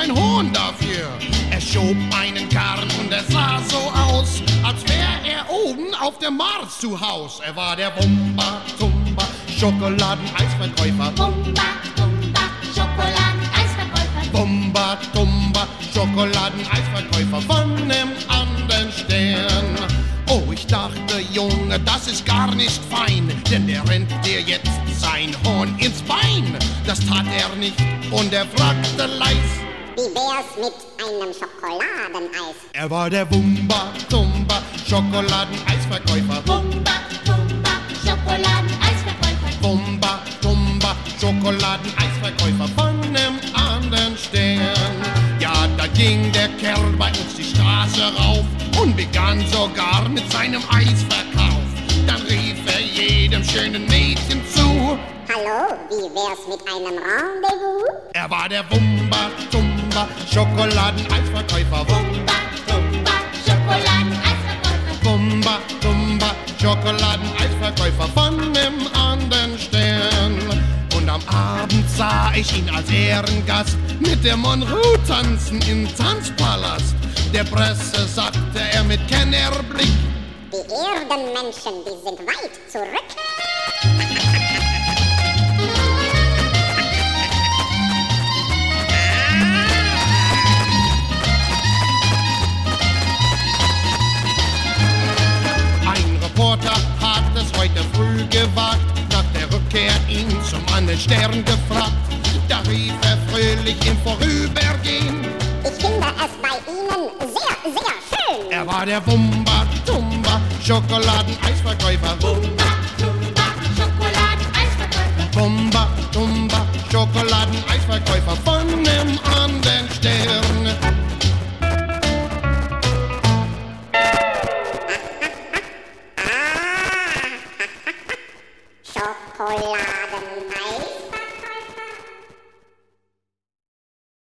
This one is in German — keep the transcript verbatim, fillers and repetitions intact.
ein Hohn dafür. Er schob einen Karren und er sah so aus, als wär er oben auf dem Mars zu Haus. Er war der Wumba Tumba Schokoladeneisverkäufer. Wumba Tumba Schokoladeneisverkäufer. Wumba Tumba Schokoladeneisverkäufer von nem anderen Stern. Oh, ich dachte, Junge, das ist gar nicht fein, denn der rennt dir jetzt sein Horn ins Bein. Das tat er nicht und er fragte leis: Wie wär's mit einem Schokoladeneis? Er war der Wumba Tumba Schokoladeneisverkäufer. Wumba Tumba Schokoladeneisverkäufer. Wumba Tumba Schokoladeneisverkäufer von nem anderen Stern. Ja, da ging der Kerl bei uns die Straße rauf und begann sogar mit seinem Eisverkauf. Dann rief er jedem schönen Mädchen zu: Hallo, wie wär's mit einem Rendezvous? Er war der Wumba Tumba Schokoladeneisverkäufer. Wumba Tumba Schokoladeneisverkäufer. Wumba Tumba Schokoladeneisverkäufer von nem anderen Stern. Und am Abend sah ich ihn als Ehrengast mit der Monroe tanzen im Tanzpalast. Der Presse sagte er mit Kennerblick: Die Erdenmenschen, die sind weit zurück. Ein Reporter hat es heute früh gewagt, nach der Rückkehr ihn zum anderen Stern gefragt. Da rief er fröhlich im Vorübergehen: Ich finde es bei Ihnen sehr, sehr schön. Er war der Wumba Tumba Schokoladeneisverkäufer. Wumba Tumba Schokoladeneisverkäufer. Wumba Tumba Schokoladeneisverkäufer von